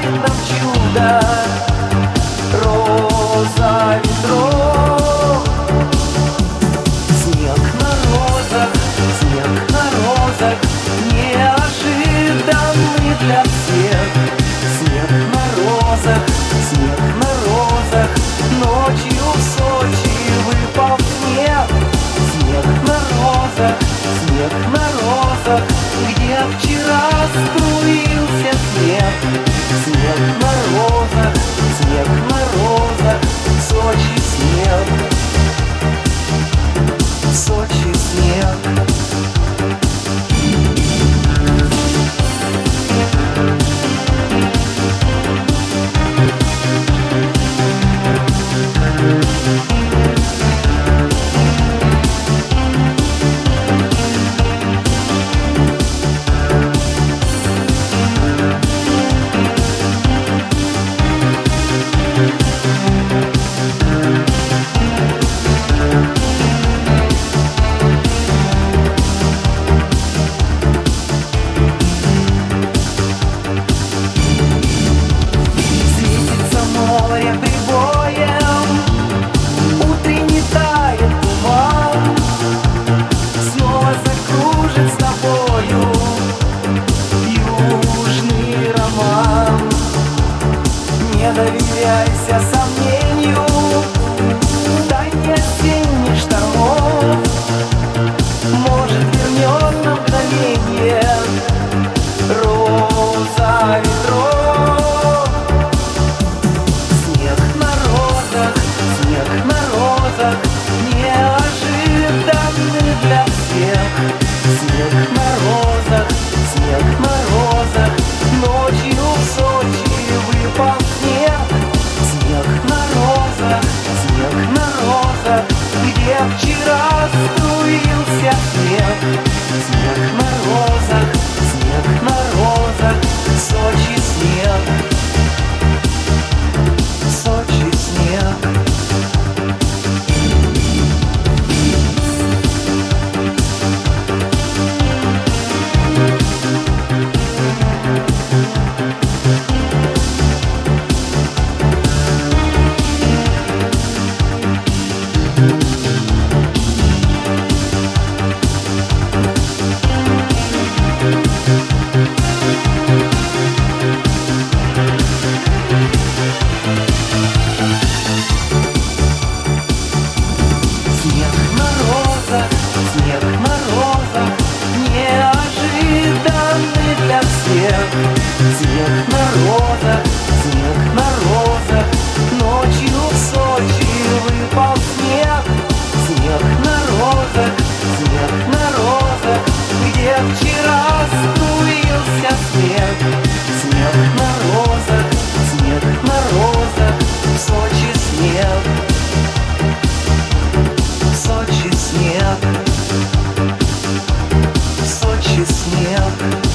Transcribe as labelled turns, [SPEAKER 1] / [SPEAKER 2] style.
[SPEAKER 1] дарит нам чудо. Роза ветров, снег на розах, неожиданный для всех. Снег на розах, ночью в Сочи выпал снег. Снег на розах, где вчера струился снег. Снег на розах, в Сочи снег, в Сочи снег. Не доверяйся сомнению, тайне осенних штормов. Может, вернет на мгновенье роза ветров. Снег на розах, неожиданный для всех. Снег на розах, ночью в Сочи выпал снег. Снег на розах, где вчера струился снег. Снег на розах, в Сочи снег, в Сочи снег. Снег на розах, неожиданный для всех. Снег на розах, ночью в Сочи выпал снег. Снег на розах, где вчера струился снег. Снег на розах, в Сочи снег, в Сочи снег, в Сочи снег.